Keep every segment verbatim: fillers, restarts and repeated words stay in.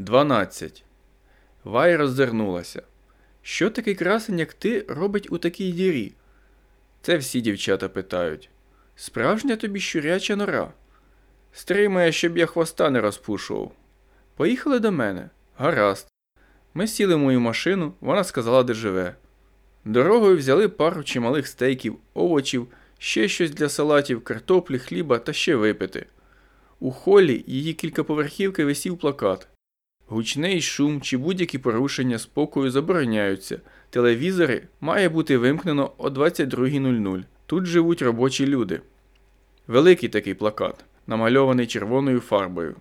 Дванадцять. Вай роззирнулася. Що такий красень, як ти, робить у такій дірі? Це всі дівчата питають. Справжня тобі щуряча нора. Стримає, щоб я хвоста не розпушував. Поїхали до мене. Гаразд. Ми сіли в мою машину, вона сказала, де живе. Дорогою взяли пару чималих стейків, овочів, ще щось для салатів, картоплі, хліба та ще випити. У холі її кількаповерхівки висів плакат. Гучний шум чи будь-які порушення спокою забороняються. Телевізори має бути вимкнено о двадцять друга нуль нуль. Тут живуть робочі люди. Великий такий плакат, намальований червоною фарбою.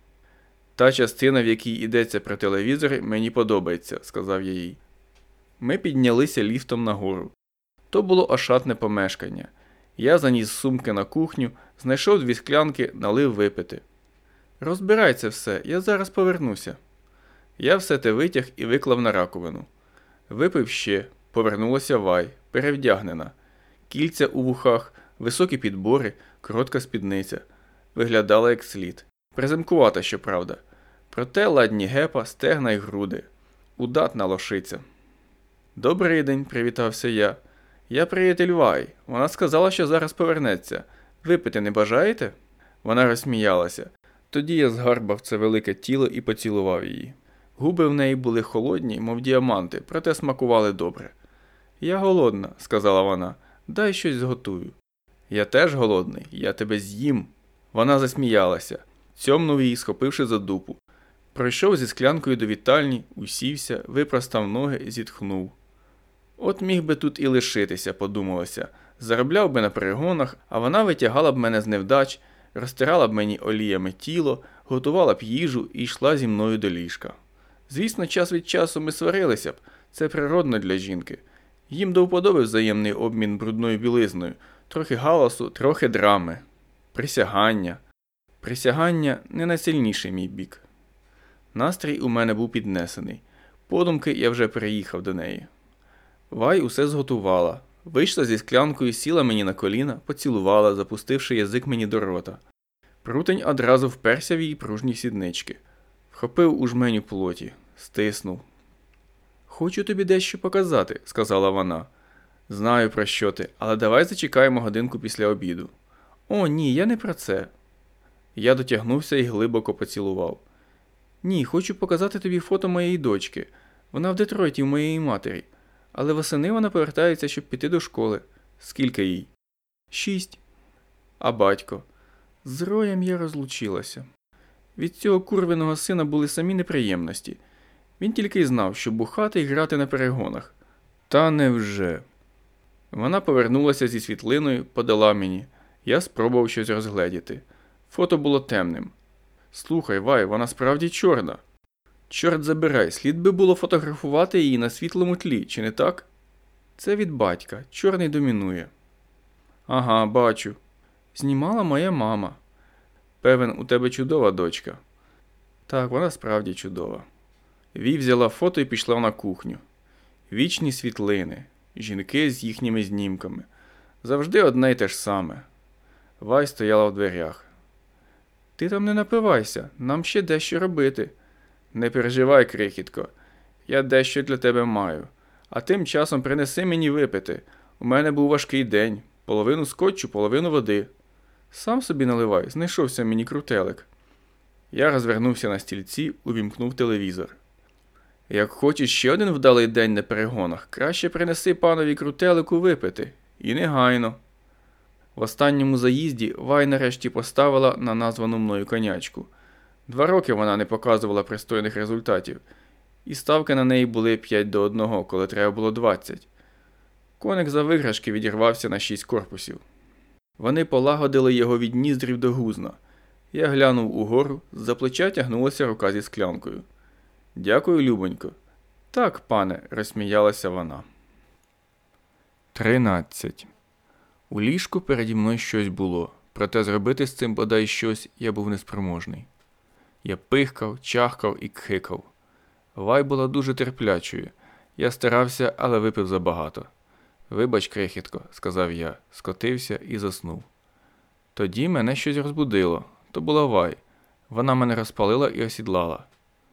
Та частина, в якій йдеться про телевізори, мені подобається, сказав я їй. Ми піднялися ліфтом нагору. То було ошатне помешкання. Я заніс сумки на кухню, знайшов дві склянки, налив випити. Розбирай це все, я зараз повернуся. Я все те витяг і виклав на раковину. Випив ще, повернулася Вай, перевдягнена. Кільця у вухах, високі підбори, коротка спідниця. Виглядала як слід. Приземкувата, щоправда. Проте ладні гепа, стегна й груди. Удатна лошиця. «Добрий день», – привітався я. «Я приятель Вай. Вона сказала, що зараз повернеться. Випити не бажаєте?» Вона розсміялася. Тоді я згарбав це велике тіло і поцілував її. Губи в неї були холодні, мов діаманти, проте смакували добре. «Я голодна», – сказала вона. «Дай щось зготую». «Я теж голодний. Я тебе з'їм». Вона засміялася. Цьомнув її, схопивши за дупу. Пройшов зі склянкою до вітальні, усівся, випростав ноги, зітхнув. От міг би тут і лишитися, подумалося. Заробляв би на перегонах, а вона витягала б мене з невдач, розтирала б мені оліями тіло, готувала б їжу і йшла зі мною до ліжка. Звісно, час від часу ми сварилися б, це природно для жінки. Їм до вподоби взаємний обмін брудною білизною, трохи галасу, трохи драми. Присягання. Присягання – не найсильніший мій бік. Настрій у мене був піднесений. Подумки я вже переїхав до неї. Вай усе зготувала. Вийшла зі склянкою, сіла мені на коліна, поцілувала, запустивши язик мені до рота. Прутень одразу вперся в її пружні сіднички. Вхопив у жменю плоті. Стиснув. «Хочу тобі дещо показати», – сказала вона. «Знаю, про що ти, але давай зачекаємо годинку після обіду». «О, ні, я не про це». Я дотягнувся і глибоко поцілував. «Ні, хочу показати тобі фото моєї дочки. Вона в Детройті у моєї матері. Але восени вона повертається, щоб піти до школи». «Скільки їй?» «Шість». «А батько?» «З Роєм я розлучилася. Від цього курвиного сина були самі неприємності. Він тільки й знав, що бухати й грати на перегонах». «Та невже?» Вона повернулася зі світлиною, подала мені. Я спробував щось розгледіти. Фото було темним. «Слухай, Вай, вона справді чорна». «Чорт забирай, слід би було фотографувати її на світлому тлі, чи не так?» «Це від батька, чорний домінує». «Ага, бачу. Знімала моя мама». «Певен, у тебе чудова дочка». «Так, вона справді чудова». Ві взяла фото і пішла на кухню. Вічні світлини, жінки з їхніми знімками. Завжди одне й те ж саме. Вай стояла в дверях. «Ти там не напивайся, нам ще дещо робити». «Не переживай, крихітко, я дещо для тебе маю. А тим часом принеси мені випити. У мене був важкий день, половину скотчу, половину води». «Сам собі наливай, знайшовся мені крутелик». Я розвернувся на стільці, увімкнув телевізор. «Як хочеш ще один вдалий день на перегонах, краще принеси панові крутелику випити. І негайно». В останньому заїзді Вай нарешті поставила на названу мною конячку. Два роки вона не показувала пристойних результатів, і ставки на неї були п'ять до одного, коли треба було двадцять. Коник за виграшки відірвався на шість корпусів. Вони полагодили його від ніздрів до гузна. Я глянув угору, з-за плеча тягнулася рука зі склянкою. «Дякую, любонько». «Так, пане», – розсміялася вона. Тринадцять. У ліжку переді мною щось було, проте зробити з цим бодай щось я був неспроможний. Я пихкав, чахкав і кхикав. Вай була дуже терплячою. Я старався, але випив забагато. «Вибач, крихітко», – сказав я, скотився і заснув. Тоді мене щось розбудило. То була Вай. Вона мене розпалила і осідлала.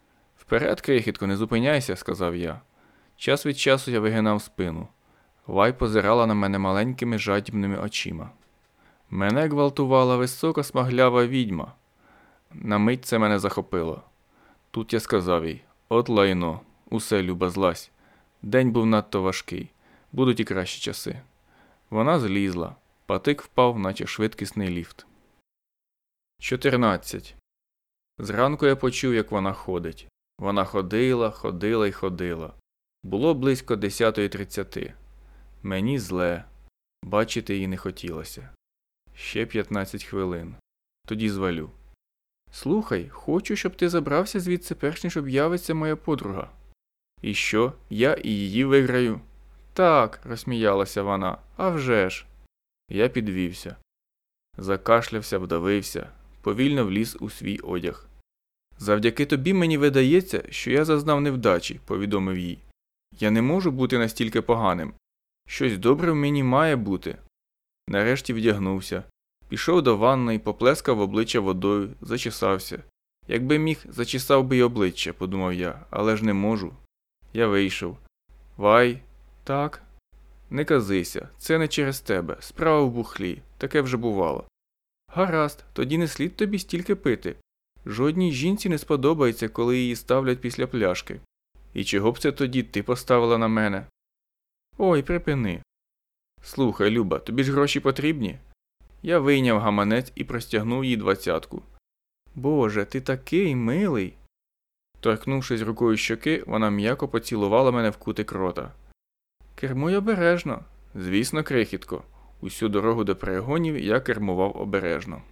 Вперед, крихітко, не зупиняйся, сказав я. Час від часу я вигинав спину. Вай позирала на мене маленькими жадібними очима. Мене гвалтувала висока смаглява відьма. На мить це мене захопило. Тут я сказав їй: от лайно, усе, люба, злазь. День був надто важкий, будуть і кращі часи. Вона злізла, патик впав, наче швидкісний ліфт. чотирнадцять. Зранку я почув, як вона ходить. Вона ходила, ходила й ходила. Було близько десята тридцять. Мені зле. Бачити її не хотілося. Ще п'ятнадцять хвилин. Тоді звалю. Слухай, хочу, щоб ти забрався звідси, перш ніж об'явиться моя подруга. І що, я і її виграю? Так, розсміялася вона, а вже ж. Я підвівся. Закашлявся, вдавився, повільно вліз у свій одяг. Завдяки тобі мені видається, що я зазнав невдачі, повідомив їй. Я не можу бути настільки поганим. Щось добре в мені має бути. Нарешті вдягнувся. Пішов до ванної, поплескав обличчя водою, зачесався. Якби міг, зачесав би й обличчя, подумав я, але ж не можу. Я вийшов. Вай, так? Не казися, це не через тебе, справа в бухлі, таке вже бувало. Гаразд, тоді не слід тобі стільки пити. Жодній жінці не сподобається, коли її ставлять після пляшки. І чого б це тоді ти поставила на мене? Ой, припини. Слухай, Люба, тобі ж гроші потрібні? Я вийняв гаманець і простягнув їй двадцятку. Боже, ти такий милий. Торкнувшись рукою щоки, вона м'яко поцілувала мене в кутик рота. Кермуй обережно. Звісно, крихітко. Усю дорогу до перегонів я кермував обережно.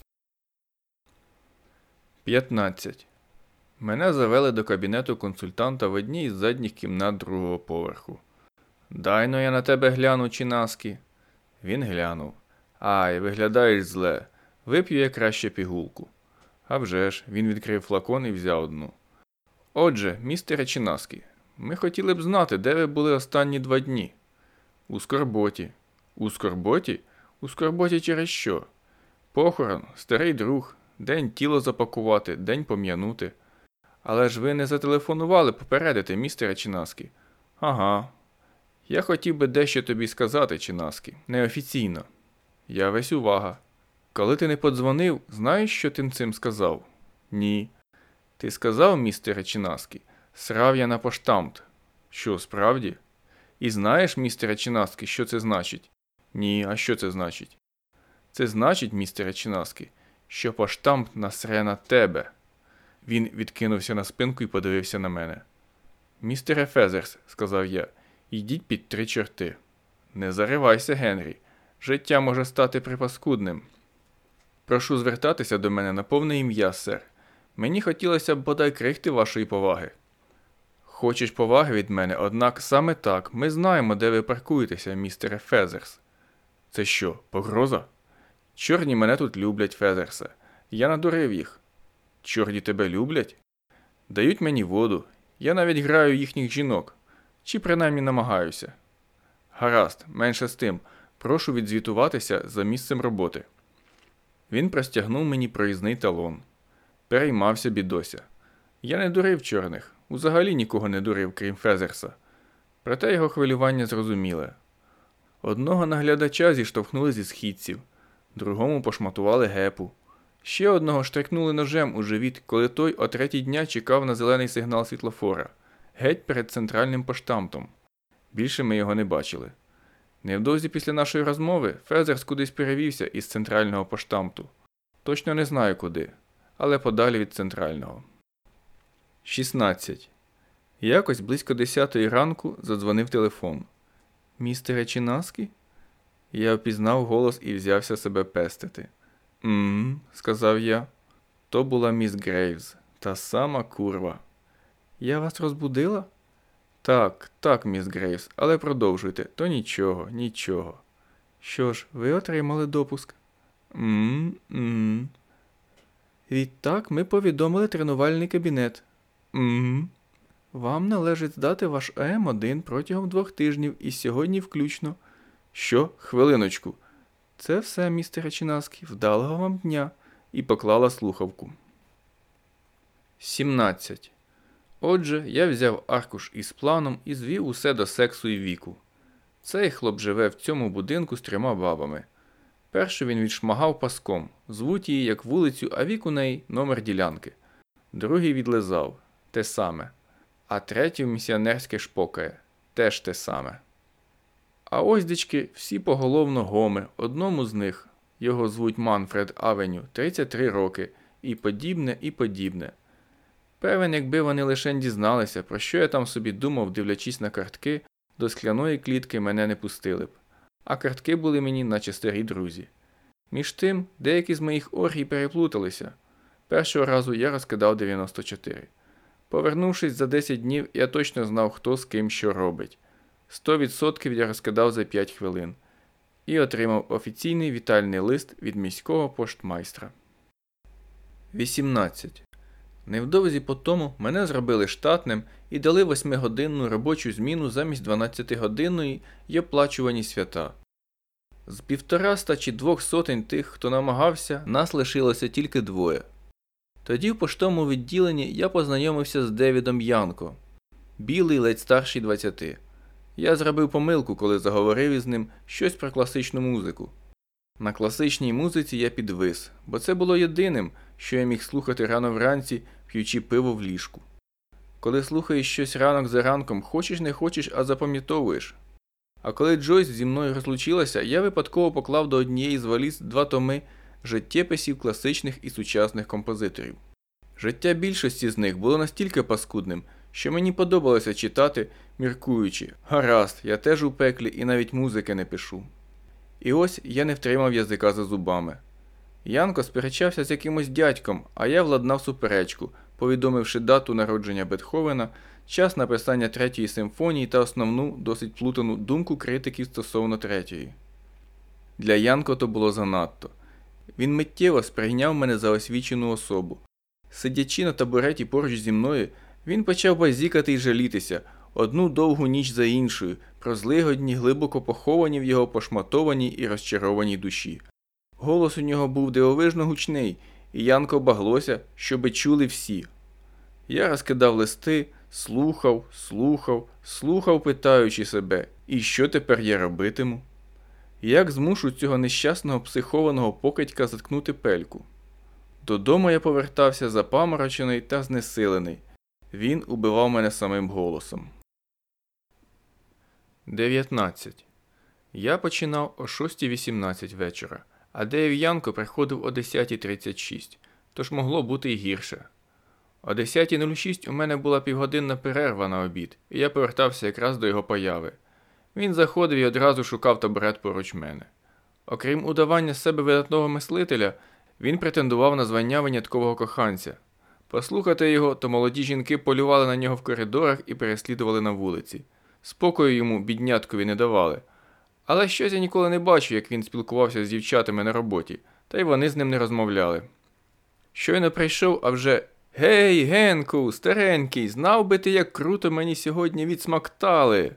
п'ятнадцять. Мене завели до кабінету консультанта в одній із задніх кімнат другого поверху. «Дай-но я на тебе гляну, Чинаски». Він глянув. «Ай, виглядаєш зле. Вип'ю я краще пігулку». А вже ж, він відкрив флакон і взяв одну. «Отже, містере Чинаски, ми хотіли б знати, де ви були останні два дні?» «У скорботі». «У скорботі? У скорботі через що?» «Похорон, старий друг, день тіло запакувати, день пом'янути». «Але ж ви не зателефонували попередити, містере Чинаски?» «Ага. Я хотів би дещо тобі сказати, Чинаски, неофіційно». «Я весь увага». «Коли ти не подзвонив, знаєш, що ти цим сказав?» «Ні». «Ти сказав, містере Чинаски, срав я на поштамт». «Що, справді?» «І знаєш, містере Чинаски, що це значить?» «Ні, а що це значить?» «Це значить, містере Чинаски, що поштамт насре на тебе». Він відкинувся на спинку і подивився на мене. «Містере Фезерс», – сказав я, – «йдіть під три чорти». «Не заривайся, Генрі. Життя може стати припаскудним». «Прошу звертатися до мене на повне ім'я, сер. Мені хотілося б бодай крихти вашої поваги». «Хочеш поваги від мене, однак саме так. Ми знаємо, де ви паркуєтеся, містере Фезерс». «Це що, погроза?» «Чорні мене тут люблять, Фезерсе. Я надурив їх». «Чорні тебе люблять?» «Дають мені воду. Я навіть граю їхніх жінок. Чи принаймні намагаюся». «Гаразд, менше з тим. Прошу відзвітуватися за місцем роботи». Він простягнув мені проїзний талон. Переймався бідося. Я не дурив чорних. Взагалі нікого не дурив, крім Фезерса. Проте його хвилювання зрозуміле. Одного наглядача зіштовхнули зі східців, другому пошматували гепу. Ще одного штрикнули ножем у живіт, коли той о третій дня чекав на зелений сигнал світлофора, геть перед центральним поштамтом. Більше ми його не бачили. Невдовзі після нашої розмови Фезерс кудись перевівся із центрального поштамту. Точно не знаю куди, але подалі від центрального. шістнадцять. Якось близько десятої ранку задзвонив телефон. «Містере Чинаски?» Я впізнав голос і взявся себе пестити. «Мм», – сказав я. То була міс Грейвз, та сама курва. «Я вас розбудила?» «Так, так, міс Грейвз, але продовжуйте, то нічого, нічого». «Що ж, ви отримали допуск?» «Мм-мм». «Відтак ми повідомили тренувальний кабінет». «Мм». «Вам належить здати ваш Ем один протягом двох тижнів і сьогодні включно». «Що? Хвилиночку». «Це все, містере Чинаски, вдалого вам дня», і поклала слухавку. сімнадцять. Отже, я взяв аркуш із планом і звів усе до сексу і віку. Цей хлоп живе в цьому будинку з трьома бабами. Першу він відшмагав паском, звуть її як вулицю, а вік у неї номер ділянки. Другий відлизав, те саме. А третій місіонерське шпокає, теж те саме. А ось дички всі поголовно гоми, одному з них, його звуть Манфред Авеню, тридцять три роки, і подібне, і подібне. Певен, якби вони лише дізналися, про що я там собі думав, дивлячись на картки, до скляної клітки мене не пустили б. А картки були мені наче старі друзі. Між тим, деякі з моїх оргій переплуталися. Першого разу я розкидав дев'яносто чотири. Повернувшись за десять днів, я точно знав, хто з ким що робить. сто відсотків я розкидав за п'ять хвилин. І отримав офіційний вітальний лист від міського поштмайстра. вісімнадцять. Невдовзі по тому мене зробили штатним і дали восьмигодинну робочу зміну замість дванадцятигодинної й оплачувані свята. З півтораста чи двох сотень тих, хто намагався, нас лишилося тільки двоє. Тоді в поштовому відділенні я познайомився з Девідом Янко, білий ледь старший двадцяти. Я зробив помилку, коли заговорив із ним щось про класичну музику. На класичній музиці я підвис, бо це було єдиним, що я міг слухати рано вранці, п'ючи пиво в ліжку. Коли слухаєш щось ранок за ранком, хочеш не хочеш, а запам'ятовуєш. А коли Джойс зі мною розлучилася, я випадково поклав до однієї з валіз два томи життєписів класичних і сучасних композиторів. Життя більшості з них було настільки паскудним, що мені подобалося читати, міркуючи: гаразд, я теж у пеклі і навіть музики не пишу. І ось я не втримав язика за зубами. Янко сперечався з якимось дядьком, а я владнав суперечку, повідомивши дату народження Бетховена, час написання третьої симфонії та основну, досить плутану думку критиків стосовно третьої. Для Янко то було занадто. Він миттєво сприйняв мене за освічену особу. Сидячи на табуреті поруч зі мною, він почав базікати й жалітися, одну довгу ніч за іншою, про злигодні, глибоко поховані в його пошматованій і розчарованій душі. Голос у нього був дивовижно гучний, і Янко баглося, щоби чули всі. Я розкидав листи, слухав, слухав, слухав, питаючи себе, і що тепер я робитиму? Як змушу цього нещасного психованого покидька заткнути пельку? Додому я повертався запаморочений та знесилений. Він убивав мене самим голосом. дев'ятнадцять. Я починав о шостій вісімнадцять вечора, а Дейв Янко приходив о десятій тридцять шість, тож могло бути й гірше. О десятій нуль шість у мене була півгодинна перерва на обід, і я повертався якраз до його появи. Він заходив і одразу шукав табурет поруч мене. Окрім удавання з себе видатного мислителя, він претендував на звання виняткового коханця. Послухати його, то молоді жінки полювали на нього в коридорах і переслідували на вулиці. Спокою йому, бідняткові, не давали. Але щось я ніколи не бачив, як він спілкувався з дівчатами на роботі, та й вони з ним не розмовляли. Щойно прийшов, а вже: «Гей, Генку, старенький, знав би ти, як круто мені сьогодні відсмоктали!»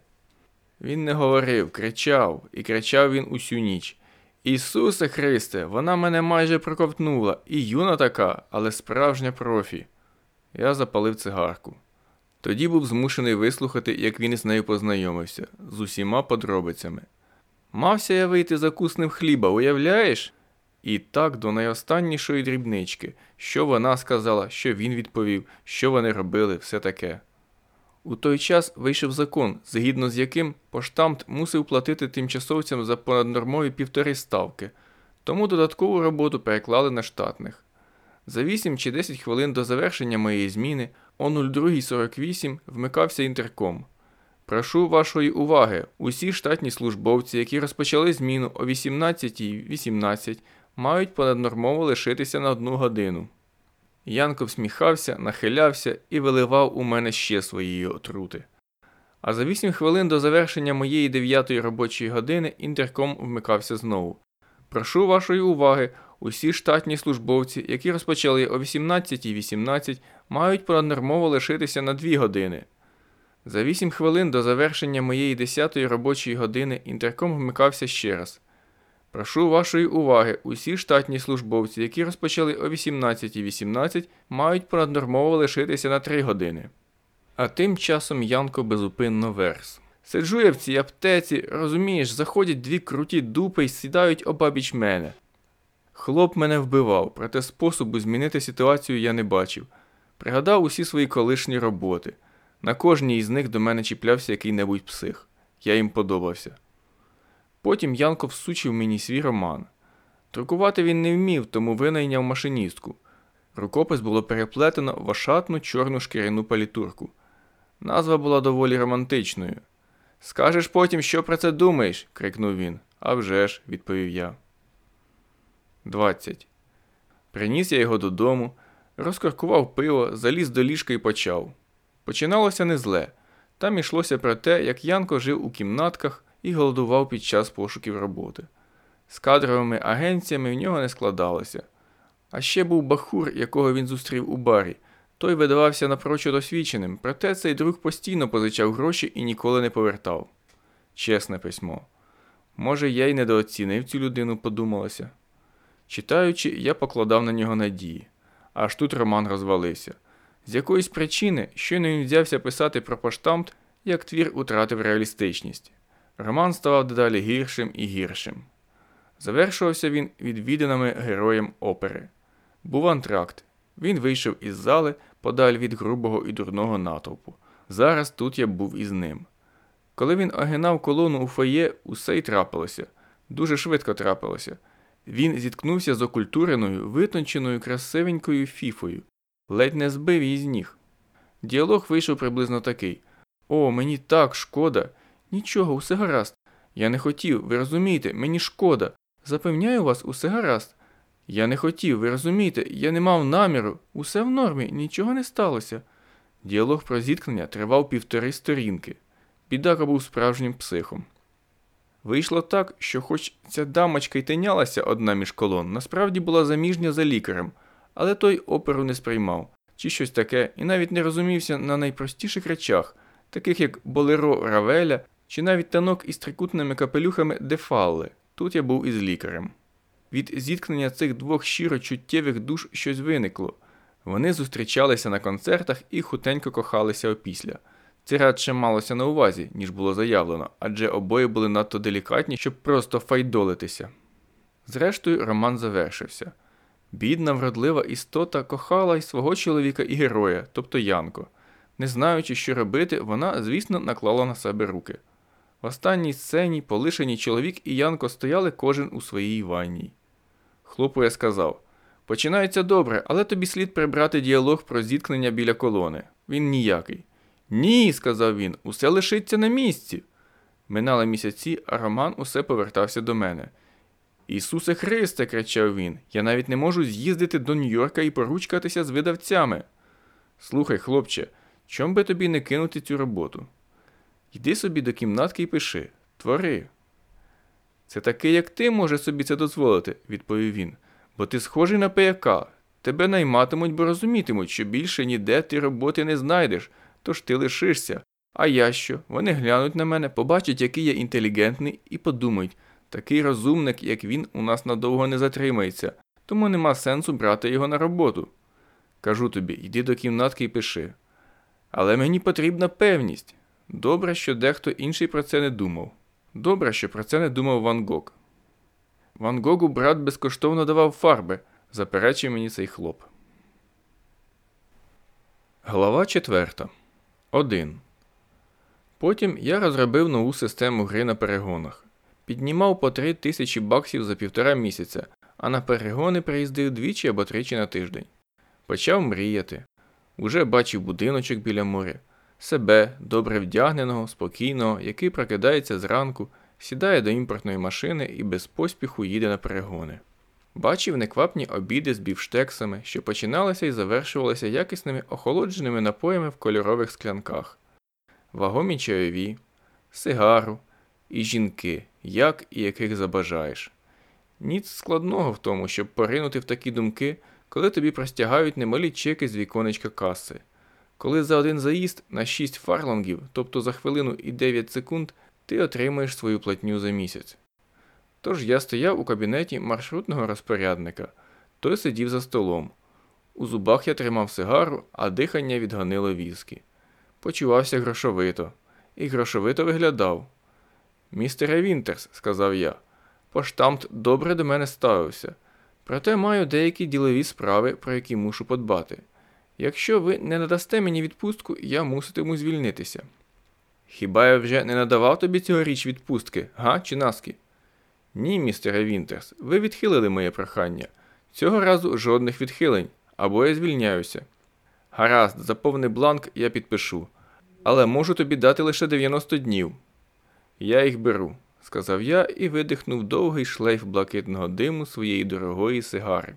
Він не говорив, кричав, і кричав він усю ніч. «Ісусе Христе, вона мене майже проковтнула, і юна така, але справжня профі!» Я запалив цигарку. Тоді був змушений вислухати, як він із нею познайомився, з усіма подробицями. Мався я вийти за куснем хліба, уявляєш? І так до найостаннішої дрібнички, що вона сказала, що він відповів, що вони робили, все таке. У той час вийшов закон, згідно з яким поштамт мусив платити тимчасовцям за понаднормові півтори ставки, тому додаткову роботу переклали на штатних. За вісім чи десять хвилин до завершення моєї зміни о два сорок вісім вмикався інтерком. «Прошу вашої уваги, усі штатні службовці, які розпочали зміну о вісімнадцятій вісімнадцять, мають понаднормово лишитися на одну годину». Янко всміхався, нахилявся і виливав у мене ще своєї отрути. А за вісім хвилин до завершення моєї дев'ятої робочої години інтерком вмикався знову. «Прошу вашої уваги, усі штатні службовці, які розпочали о вісімнадцятій вісімнадцять, мають понаднормово лишитися на дві години». За вісім хвилин до завершення моєї десятої робочої години інтерком вмикався ще раз. «Прошу вашої уваги, усі штатні службовці, які розпочали о вісімнадцятій вісімнадцять, мають понаднормово лишитися на три години». А тим часом Янко безупинно верс. Сиджу я в цій аптеці, розумієш, заходять дві круті дупи й сідають обабіч мене. Хлоп мене вбивав, проте способу змінити ситуацію я не бачив. Пригадав усі свої колишні роботи. На кожній із них до мене чіплявся який-небудь псих. Я їм подобався. Потім Янко всучив мені свій роман. Друкувати він не вмів, тому винайняв машиністку. Рукопис було переплетено в ошатну чорну шкіряну палітурку. Назва була доволі романтичною. «Скажеш потім, що про це думаєш?» – крикнув він. «А вже ж», – відповів я. двадцять. Приніс я його додому, розкоркував пиво, заліз до ліжка і почав. Починалося не зле. Там йшлося про те, як Янко жив у кімнатках і голодував під час пошуків роботи. З кадровими агенціями в нього не складалося. А ще був бахур, якого він зустрів у барі. Той видавався напрочуд освіченим, проте цей друг постійно позичав гроші і ніколи не повертав. Чесне письмо. Може, я й недооцінив цю людину, подумалося. Читаючи, я покладав на нього надії. Аж тут роман розвалився. З якоїсь причини, щойно він взявся писати про поштамт, як твір утратив реалістичність. Роман ставав дедалі гіршим і гіршим. Завершувався він відвіданими героєм опери. Був антракт. Він вийшов із зали, подаль від грубого і дурного натовпу. Зараз тут я був із ним. Коли він огинав колону у фоє, усе й трапилося. Дуже швидко трапилося. Він зіткнувся з окультуреною, витонченою, красивенькою фіфою. Ледь не збив її з ніг. Діалог вийшов приблизно такий. «О, мені так шкода. Нічого, усе гаразд. Я не хотів, ви розумієте, мені шкода. Запевняю вас, усе гаразд. Я не хотів, ви розумієте, я не мав наміру. Усе в нормі, нічого не сталося». Діалог про зіткнення тривав півтори сторінки. Бідака був справжнім психом. Вийшло так, що хоч ця дамочка й тинялася одна між колон, насправді була заміжня за лікарем, але той оперу не сприймав, чи щось таке, і навіть не розумівся на найпростіших речах, таких як болеро Равеля, чи навіть танок із трикутними капелюхами де Фалле. Тут я був із лікарем. Від зіткнення цих двох щиро чуттєвих душ щось виникло. Вони зустрічалися на концертах і хутенько кохалися опісля. Це радше малося на увазі, ніж було заявлено, адже обоє були надто делікатні, щоб просто файдолитися. Зрештою, роман завершився. Бідна, вродлива істота кохала й свого чоловіка і героя, тобто Янко. Не знаючи, що робити, вона, звісно, наклала на себе руки. В останній сцені полишені чоловік і Янко стояли кожен у своїй ванній. Хлопу я сказав: «Починається добре, але тобі слід прибрати діалог про зіткнення біля колони. Він ніякий». «Ні», – сказав він, – «усе лишиться на місці». Минали місяці, а роман усе повертався до мене. «Ісусе Христе», – кричав він, – «я навіть не можу з'їздити до Нью-Йорка і поручкатися з видавцями». «Слухай, хлопче, чом би тобі не кинути цю роботу? Йди собі до кімнатки і пиши, твори». «Це такий, як ти, може собі це дозволити», – відповів він, – «бо ти схожий на пияка. Тебе найматимуть, бо розумітимуть, що більше ніде ти роботи не знайдеш, тож ти лишишся. А я що? Вони глянуть на мене, побачать, який я інтелігентний, і подумають, такий розумник, як він, у нас надовго не затримається, тому нема сенсу брати його на роботу. Кажу тобі, йди до кімнатки і пиши. Але мені потрібна певність. Добре, що дехто інший про це не думав. Добре, що про це не думав Ван Гог. Ван Гогу брат безкоштовно давав фарби, заперечив мені цей хлоп. Глава четверта. один. Потім я розробив нову систему гри на перегонах. Піднімав по три тисячі баксів за півтора місяця, а на перегони приїздив двічі або тричі на тиждень. Почав мріяти. Уже бачив будиночок біля моря. Себе, добре вдягненого, спокійного, який прокидається зранку, сідає до імпортної машини і без поспіху їде на перегони. Бачив неквапні обіди з бівштексами, що починалися і завершувалися якісними охолодженими напоями в кольорових склянках. Вагомі чайові, сигару і жінки, як і яких забажаєш. Ніц складного в тому, щоб поринути в такі думки, коли тобі простягають немалі чеки з віконечка каси. Коли за один заїзд на шість фарлонгів, тобто за хвилину і дев'ять секунд, ти отримаєш свою платню за місяць. Тож я стояв у кабінеті маршрутного розпорядника. Той сидів за столом. У зубах я тримав сигару, а дихання відгонило віскі. Почувався грошовито. І грошовито виглядав. «Містере Вінтерс», – сказав я, – «поштамт добре до мене ставився. Проте маю деякі ділові справи, про які мушу подбати. Якщо ви не надасте мені відпустку, я муситиму звільнитися». «Хіба я вже не надавав тобі цьогоріч відпустки, га, чи наски?» «Ні, містере Вінтерс, ви відхилили моє прохання. Цього разу жодних відхилень, або я звільняюся». «Гаразд, заповни бланк, я підпишу. Але можу тобі дати лише дев'яносто днів». «Я їх беру», – сказав я і видихнув довгий шлейф блакитного диму своєї дорогої сигари.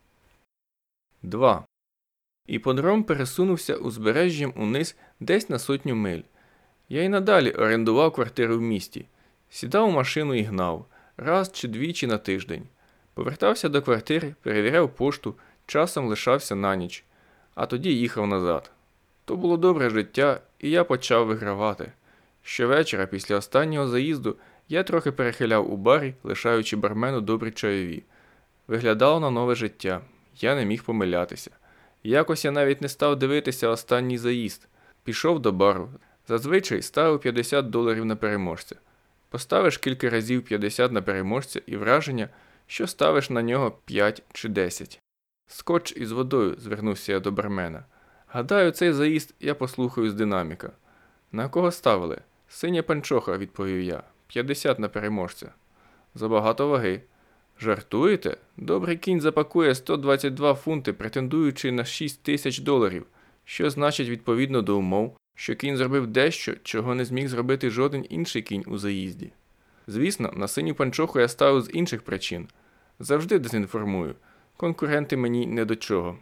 два. Іподром пересунувся узбережжям униз десь на сотню миль. Я й надалі орендував квартиру в місті. Сідав у машину і гнав, раз чи двічі на тиждень. Повертався до квартири, перевіряв пошту, часом лишався на ніч, а тоді їхав назад. То було добре життя, і я почав вигравати. Щовечора після останнього заїзду я трохи перехиляв у барі, лишаючи бармену добрі чайові. Виглядало на нове життя. Я не міг помилятися. Якось я навіть не став дивитися останній заїзд. Пішов до бару. Зазвичай ставив п'ятдесят доларів на переможця. Поставиш кілька разів п'ятдесят на переможця і враження, що ставиш на нього п'ять чи десять. «Скотч із водою», – звернувся я до бармена. «Гадаю, цей заїзд я послухаю з динаміка». «На кого ставили?» «Синя панчоха», – відповів я. п'ятдесят на переможця». «Забагато ваги». «Жартуєте? Добрий кінь запакує сто двадцять два фунти, претендуючи на шість тисяч доларів, що значить відповідно до умов, що кінь зробив дещо, чого не зміг зробити жоден інший кінь у заїзді. Звісно, на синю панчоху я ставив з інших причин. Завжди дезінформую. Конкуренти мені не до чого».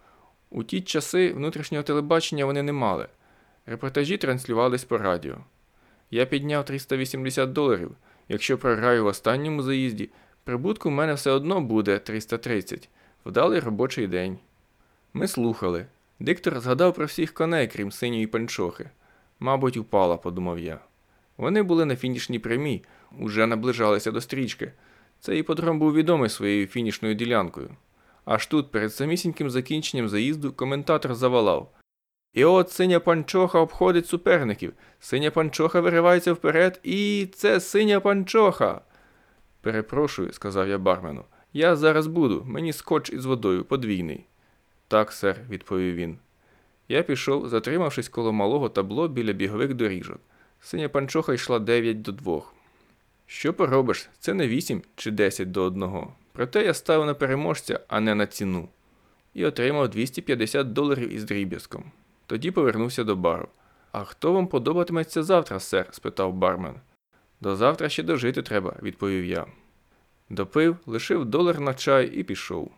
У ті часи внутрішнього телебачення вони не мали. Репортажі транслювались по радіо. Я підняв триста вісімдесят доларів. Якщо програю в останньому заїзді, прибутку в мене все одно буде триста тридцять. Вдалий робочий день. Ми слухали. Диктор згадав про всіх коней, крім синьої панчохи. Мабуть, упала, подумав я. Вони були на фінішній прямій, уже наближалися до стрічки. Цей іподром був відомий своєю фінішною ділянкою. Аж тут, перед самісіньким закінченням заїзду, коментатор завалав. І от синя панчоха обходить суперників. Синя панчоха виривається вперед, і це синя панчоха. «Перепрошую», – сказав я бармену. «Я зараз буду, мені скотч із водою, подвійний». «Так, сер», – відповів він. Я пішов, затримавшись коло малого табло біля бігових доріжок. Синя панчоха йшла дев'ять до двох. Що поробиш, це не вісім чи десять до одного. Проте я ставив на переможця, а не на ціну. І отримав двісті п'ятдесят доларів із дріб'язком. Тоді повернувся до бару. «А хто вам подобатиметься завтра, сер?» – спитав бармен. «До завтра ще дожити треба», – відповів я. Допив, лишив долар на чай і пішов.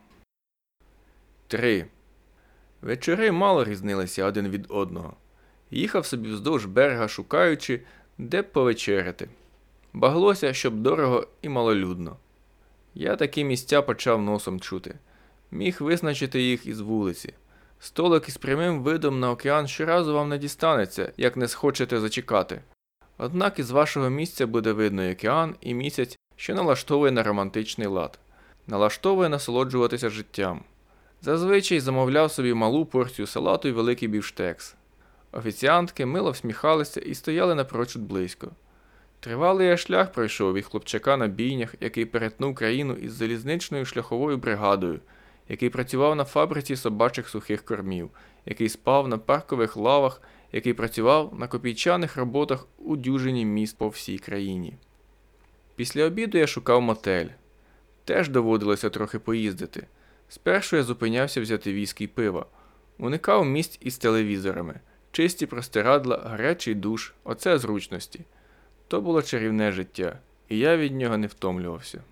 три. Вечори мало різнилися один від одного. Їхав собі вздовж берега, шукаючи, де б повечеряти. Баглося, щоб дорого і малолюдно. Я такі місця почав носом чути. Міг визначити їх із вулиці. Столик із прямим видом на океан щоразу вам не дістанеться, як не схочете зачекати. Однак із вашого місця буде видно і океан, і місяць, що налаштовує на романтичний лад. Налаштовує насолоджуватися життям. Зазвичай замовляв собі малу порцію салату і великий бівштекс. Офіціантки мило всміхалися і стояли напрочуд близько. Тривалий я шлях пройшов від хлопчака на бійнях, який перетнув країну із залізничною шляховою бригадою, який працював на фабриці собачих сухих кормів, який спав на паркових лавах, який працював на копійчаних роботах у дюжині міст по всій країні. Після обіду я шукав мотель. Теж доводилося трохи поїздити. Спершу я зупинявся взяти віскі й пива. Уникав місць із телевізорами. Чисті простирадла, гарячий душ – оце зручності. То було чарівне життя, і я від нього не втомлювався.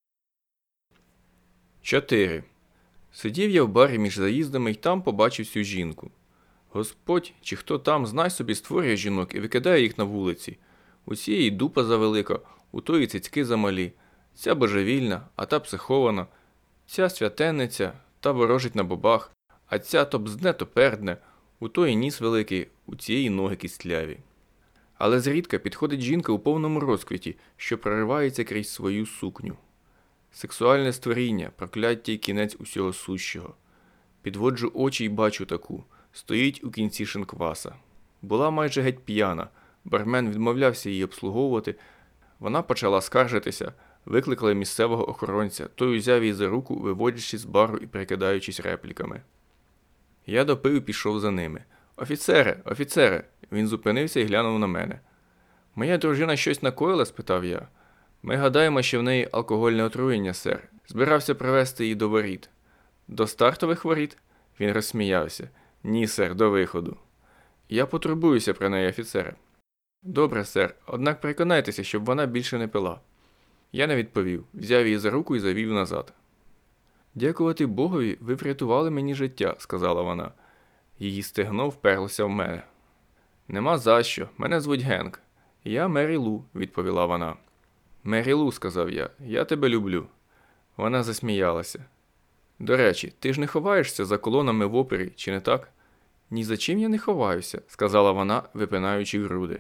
чотири. Сидів я в барі між заїздами й там побачив цю жінку. Господь, чи хто там, знай собі, створює жінок і викидає їх на вулиці. У цієї дупа завелика, у тої цицьки замалі. Ця божевільна, а та психована. Ця святенниця, та ворожить на бобах. А ця то бздне, то пердне. У тої ніс великий, у цієї ноги кістляві. Але зрідка підходить жінка у повному розквіті, що проривається крізь свою сукню. Сексуальне створіння, прокляття й кінець усього сущого. Підводжу очі й бачу таку. Стоїть у кінці шинкваса. Була майже геть п'яна. Бармен відмовлявся її обслуговувати. Вона почала скаржитися, викликали місцевого охоронця, той узяв її за руку, виводячи з бару і перекидаючись репліками. Я допив і пішов за ними. «Офіцере, офіцере!» Він зупинився і глянув на мене. «Моя дружина щось накоїла?» – спитав я. «Ми гадаємо, що в неї алкогольне отруєння, сер. Збирався привезти її до воріт». «До стартових воріт?» Він розсміявся. «Ні, сер, до виходу». «Я потурбуюся про неї, офіцере». «Добре, сер, однак переконайтеся, щоб вона більше не пила». Я не відповів, взяв її за руку і завів назад. «Дякувати Богові, ви врятували мені життя», – сказала вона. Її стегно вперлося в мене. «Нема за що, мене звуть Генк». «Я Мері Лу», – відповіла вона. «Мері Лу», – сказав я, – «я тебе люблю». Вона засміялася. «До речі, ти ж не ховаєшся за колонами в опері, чи не так?» «Ні за чим я не ховаюся», – сказала вона, випинаючи груди.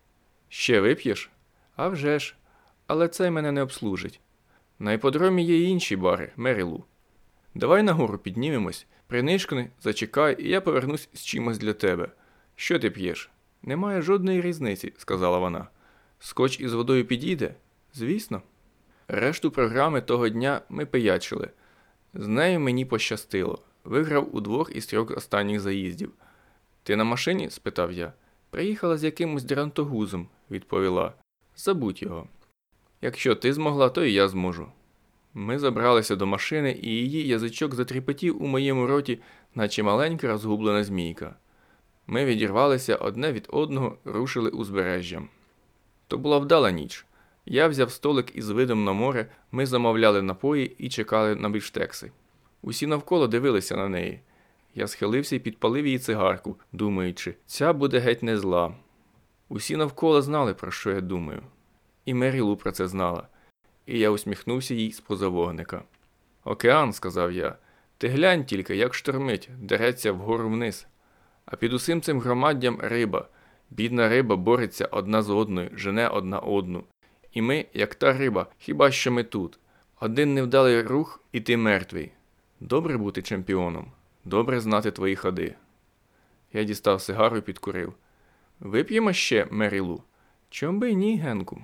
«Ще вип'єш?» «А вже ж. Але цей мене не обслужить. На іподромі є й інші бари, Мері Лу. Давай нагору піднімемось, принишкни, зачекай, і я повернусь з чимось для тебе. Що ти п'єш?» «Немає жодної різниці», – сказала вона. «Скотч із водою підійде?» «Звісно». Решту програми того дня ми пиячили. З нею мені пощастило. Виграв у двох із трьох останніх заїздів. «Ти на машині?» – спитав я. «Приїхала з якимось дрантогузом», – відповіла. «Забудь його. Якщо ти змогла, то і я зможу». Ми забралися до машини, і її язичок затріпотів у моєму роті, наче маленька розгублена змійка. Ми відірвалися одне від одного, рушили узбережжям. То була вдала ніч. Я взяв столик із видом на море, ми замовляли напої і чекали на бифштекси. Усі навколо дивилися на неї. Я схилився і підпалив їй цигарку, думаючи, ця буде геть не зла. Усі навколо знали, про що я думаю. І Мері Лу про це знала. І я усміхнувся їй з-поза вогника. «Океан», – сказав я, – «ти глянь тільки, як штормить, дереться вгору вниз. А під усім цим громаддям риба. Бідна риба бореться одна з одною, жене одна одну. І ми, як та риба, хіба що ми тут. Один невдалий рух, і ти мертвий. Добре бути чемпіоном. Добре знати твої ходи». Я дістав сигару і підкурив. «Вип'ємо ще, Мері Лу?» «Чом би й ні, Генку?»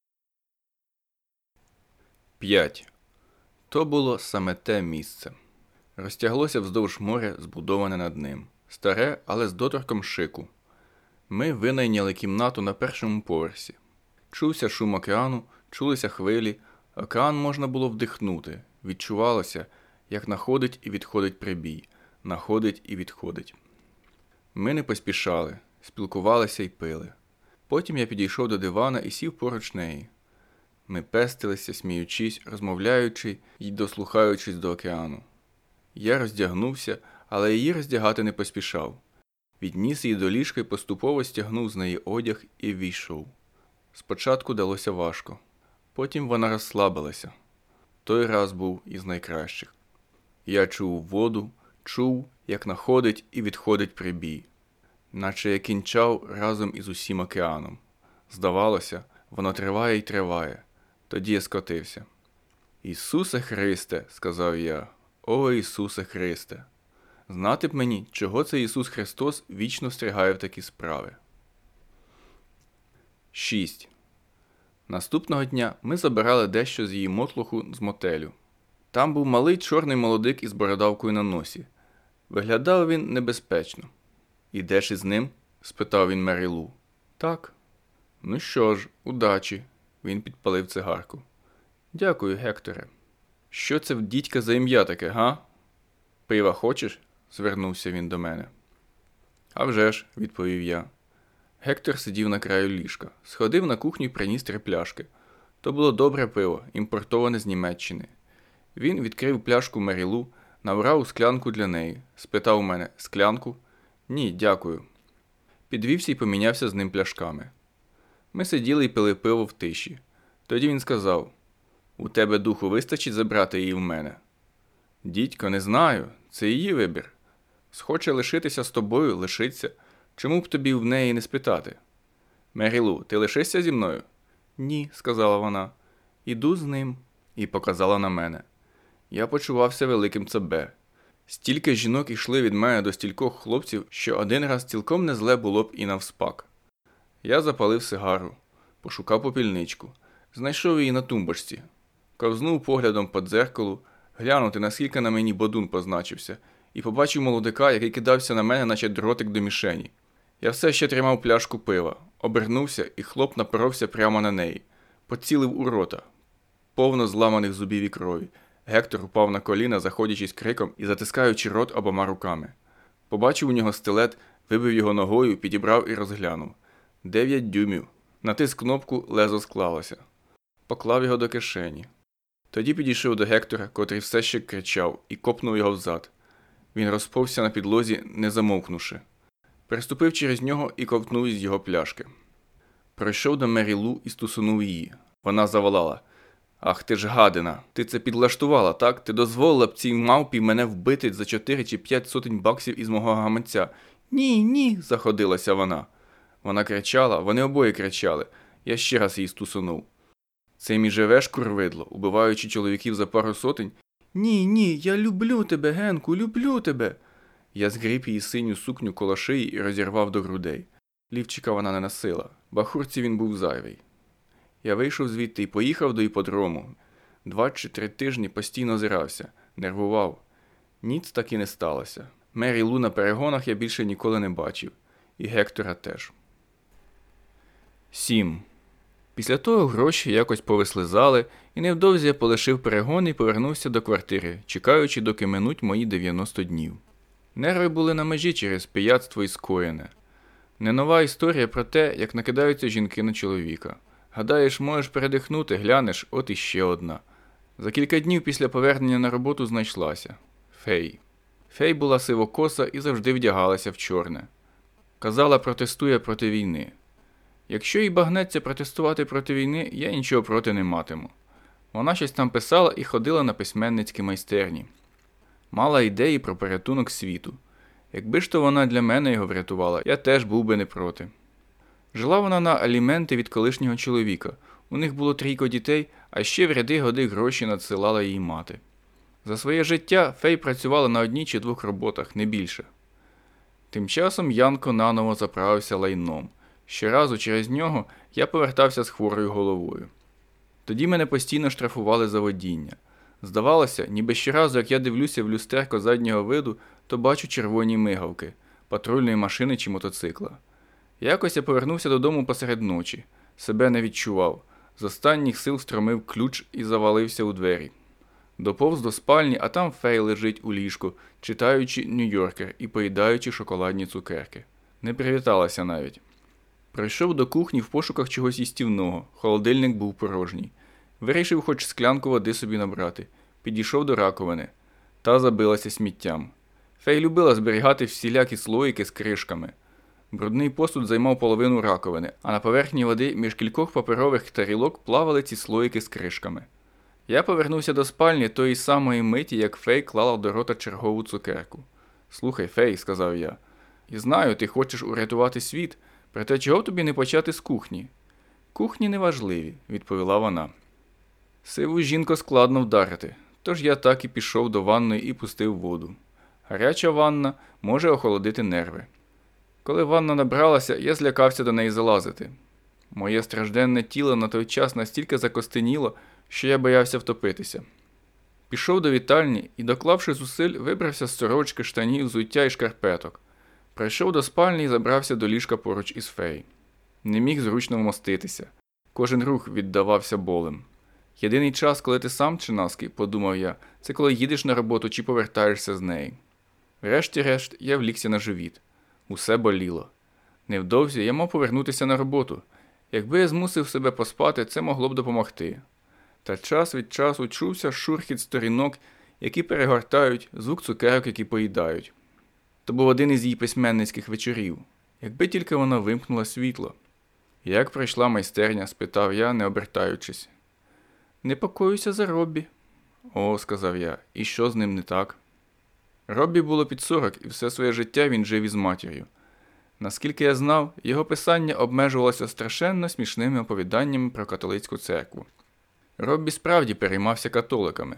п'ять. То було саме те місце. Розтяглося вздовж моря, збудоване над ним. Старе, але з доторком шику. Ми винайняли кімнату на першому поверсі. Чувся шум океану, чулися хвилі. Океан можна було вдихнути. Відчувалося, як находить і відходить прибій. Находить і відходить. Ми не поспішали, спілкувалися й пили. Потім я підійшов до дивана і сів поруч неї. Ми пестилися, сміючись, розмовляючи й дослухаючись до океану. Я роздягнувся, але її роздягати не поспішав. Відніс її до ліжка й поступово стягнув з неї одяг і ввійшов. Спочатку далося важко. Потім вона розслабилася. Той раз був із найкращих. Я чув воду, чув, як находить і відходить прибій. Наче я кінчав разом із усім океаном. Здавалося, воно триває й триває. Тоді я скотився. «Ісусе Христе», – сказав я, – «О Ісусе Христе». Знати б мені, чого це Ісус Христос вічно встрягає в такі справи. шість. Наступного дня ми забирали дещо з її мотлуху з мотелю. Там був малий чорний молодик із бородавкою на носі. Виглядав він небезпечно. «Ідеш із ним?» – спитав він Мері Лу. «Так». «Ну що ж, удачі». Він підпалив цигарку. «Дякую, Гекторе». «Що це в дідька за ім'я таке, га?» «Пива хочеш?» – звернувся він до мене. «А вже ж», – відповів я. Гектор сидів на краю ліжка. Сходив на кухню і приніс три пляшки. То було добре пиво, імпортоване з Німеччини. Він відкрив пляшку Мері Лу, набрав у склянку для неї. Спитав у мене: «Склянку?» «Ні, дякую». Підвівся і помінявся з ним пляшками. Ми сиділи і пили пиво в тиші. Тоді він сказав: «У тебе духу вистачить забрати її в мене?» «Дідько, не знаю. Це її вибір. Схоче лишитися з тобою, лишиться. Чому б тобі в неї не спитати?» «Мері Лу, ти лишишся зі мною?» «Ні», – сказала вона. «Іду з ним». І показала на мене. Я почувався великим цебе. Стільки жінок ішли від мене до стількох хлопців, що один раз цілком не зле було б і навспак. Я запалив сигару, пошукав попільничку, знайшов її на тумбочці, ковзнув поглядом по дзеркалу, глянути, наскільки на мені бодун позначився, і побачив молодика, який кидався на мене, наче дротик до мішені. Я все ще тримав пляшку пива, обернувся, і хлоп напоровся прямо на неї. Поцілив у рота. Повно зламаних зубів і крові. Гектор упав на коліна, заходячись криком і затискаючи рот обома руками. Побачив у нього стилет, вибив його ногою, підібрав і розглянув. Дев'ять дюймів. Натиск кнопку, лезо склалося. Поклав його до кишені. Тоді підійшов до Гектора, котрий все ще кричав, і копнув його взад. Він розповзся на підлозі, не замовкнувши. Переступив через нього і ковтнув із його пляшки. Пройшов до Мері Лу і стусунув її. Вона заволала. «Ах ти ж гадина! Ти це підлаштувала, так? Ти дозволила б цій мавпі мене вбити за чотири чи п'ять сотень баксів із мого гаманця?» «Ні, ні!» – заходилася вона. Вона кричала, вони обоє кричали. Я ще раз її стусунув. «Це мі живеш, курвидло, убиваючи чоловіків за пару сотень?» «Ні, ні, я люблю тебе, Генку, люблю тебе!» Я згріб її синю сукню коло шиї і розірвав до грудей. Лівчика вона не носила. Бахурці він був зайвий. Я вийшов звідти і поїхав до іподрому. Два чи три тижні постійно озирався, нервував. Ніц так і не сталося. Мері Лу на перегонах я більше ніколи не бачив. І Гектора теж. сім. Після того гроші якось повислизали, і невдовзі я полишив перегони і повернувся до квартири, чекаючи, доки минуть мої дев'яносто днів. Нерви були на межі через пияцтво і скоєне. Не нова історія про те, як накидаються жінки на чоловіка. Гадаєш, можеш передихнути, глянеш, от іще одна. За кілька днів після повернення на роботу знайшлася. Фей. Фей була сивокоса і завжди вдягалася в чорне. Казала, протестує проти війни. Якщо їй багнеться протестувати проти війни, я нічого проти не матиму. Вона щось там писала і ходила на письменницькі майстерні. Мала ідеї про порятунок світу. Якби ж то вона для мене його врятувала, я теж був би не проти. Жила вона на аліменти від колишнього чоловіка. У них було трійко дітей, а ще в ряди годи гроші надсилала її мати. За своє життя Фей працювала на одній чи двох роботах, не більше. Тим часом Янко наново заправився лайном. Щоразу через нього я повертався з хворою головою. Тоді мене постійно штрафували за водіння. Здавалося, ніби щоразу, як я дивлюся в люстерко заднього виду, то бачу червоні мигавки, патрульної машини чи мотоцикла. Якось я повернувся додому посеред ночі. Себе не відчував. З останніх сил встромив ключ і завалився у двері. Доповз до спальні, а там Фей лежить у ліжку, читаючи «Нью-Йоркер» і поїдаючи шоколадні цукерки. Не привіталася навіть. Прийшов до кухні в пошуках чогось їстівного. Холодильник був порожній. Вирішив хоч склянку води собі набрати. Підійшов до раковини. Та забилася сміттям. Фей любила зберігати всілякі слоїки з кришками. Брудний посуд займав половину раковини, а на поверхні води між кількох паперових тарілок плавали ці слоїки з кришками. Я повернувся до спальні тої самої миті, як Фей клала до рота чергову цукерку. «Слухай, Фей», – сказав я, – «і знаю, ти хочеш урятувати світ, проте чого тобі не почати з кухні?» «Кухні неважливі», – відповіла вона. Сиву жінку складно вдарити, тож я так і пішов до ванної і пустив воду. Гаряча ванна може охолодити нерви. Коли ванна набралася, я злякався до неї залазити. Моє стражденне тіло на той час настільки закостеніло, що я боявся втопитися. Пішов до вітальні і, доклавши зусиль, вибрався з сорочки, штанів, взуття і шкарпеток. Прийшов до спальні і забрався до ліжка поруч із Фей. Не міг зручно вмоститися. Кожен рух віддавався болем. Єдиний час, коли ти сам чинаски, подумав я, це коли їдеш на роботу чи повертаєшся з неї. Врешті-решт я влігся на живіт. Усе боліло. Невдовзі я мав повернутися на роботу. Якби я змусив себе поспати, це могло б допомогти. Та час від часу чувся шурхіт сторінок, які перегортають, звук цукерок, які поїдають. То був один із її письменницьких вечорів. Якби тільки вона вимкнула світло. Як пройшла майстерня, спитав я, не обертаючись. «Непокоюся за Роббі». «О», – сказав я, – «і що з ним не так?» Роббі було під сорок, і все своє життя він жив із матір'ю. Наскільки я знав, його писання обмежувалося страшенно смішними оповіданнями про католицьку церкву. Роббі справді переймався католиками.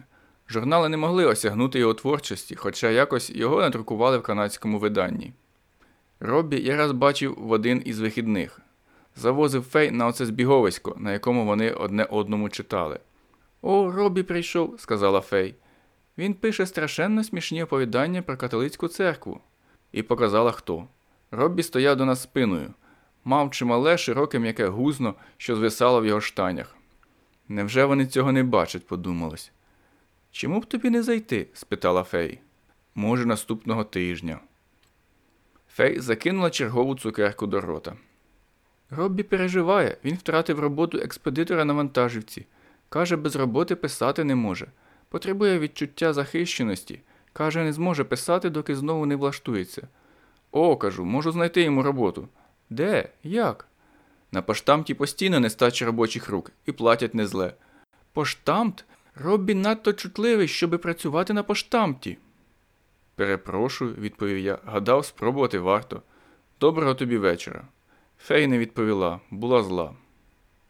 Журнали не могли осягнути його творчості, хоча якось його надрукували в канадському виданні. Роббі я раз бачив в один із вихідних. Завозив Фей на оце збіговисько, на якому вони одне одному читали. «О, Роббі прийшов», – сказала Фей. «Він пише страшенно смішні оповідання про католицьку церкву». І показала хто. Роббі стояв до нас спиною. Мав чимале, широке м'яке гузно, що звисало в його штанях. «Невже вони цього не бачать?» – подумалось. «Чому б тобі не зайти?» – спитала Фей. «Може, наступного тижня». Фей закинула чергову цукерку до рота. «Роббі переживає, він втратив роботу експедитора на вантажівці. Каже, без роботи писати не може. Потребує відчуття захищеності. Каже, не зможе писати, доки знову не влаштується. О, кажу, можу знайти йому роботу. Де? Як? На поштамті постійно нестача робочих рук і платять не зле. Поштамт? Роббі надто чутливий, щоби працювати на поштамті. Перепрошую, відповів я, гадав, спробувати варто. Доброго тобі вечора. Фей не відповіла, була зла.